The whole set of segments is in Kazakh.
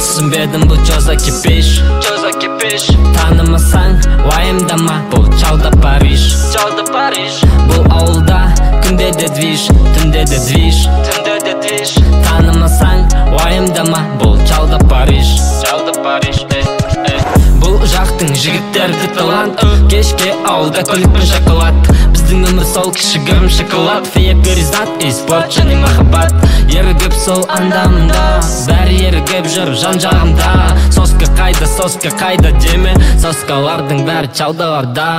түсінбедім бұл жоза кепеш Танымасаң уайымдама бұл чалда Париж Бұл ауылда күнде де движ, түнде де движ Танымасаң уайымдама бұл чалда Париж Бұл жақтың жігіттерді талант Кешке ауылда көлік пен шоколад Біздің өмір сол кішігірім шоколад Фея перизат и спорт және махаббат Ерігіп сол анда-мында Бәрі ерігіп жүр жан жағымда Соска қайда деме Соскалардың бәрі чалдаларда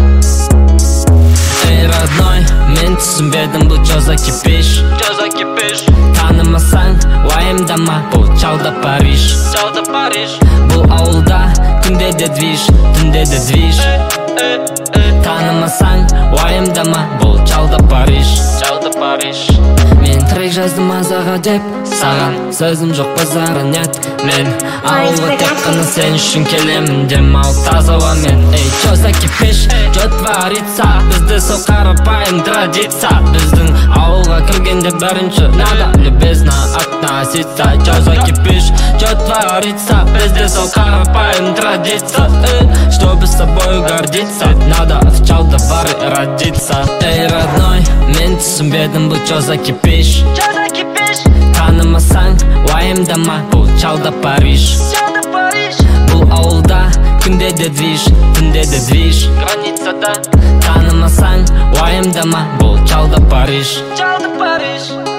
Эй, родной, мен түсінбедім бұл жоза кепеш Танымасаң уайымдама бұл чалда Париж Бұл ауылда күнде де движ, түнде де движ Танымасаң уайымдама бұл чалда Париж Мен трек жаздым азаға деп Саған сөзім жоқ базара нет Мен ауылға тек қана сен үшін келемін Дем ал таза ауа мен Эй, жоза кепеш, жо творится Бізді сол қарапайым традиция Біздің ауылға кіргенде бірінші Надо любезно относиться Жоза кепеш, жо творится Бізді сол қарапайым традиция Чтобы с собой гордиться Надо в чалдавары родиться Эй, родной, мен түсінбедім бұл жоза кепеш Танымасаң уайымдама бұл чалда Париж Бұл ауылда күнде де движ, түнде де движ Границада Танымасаң уайымдама бұл чалда Париж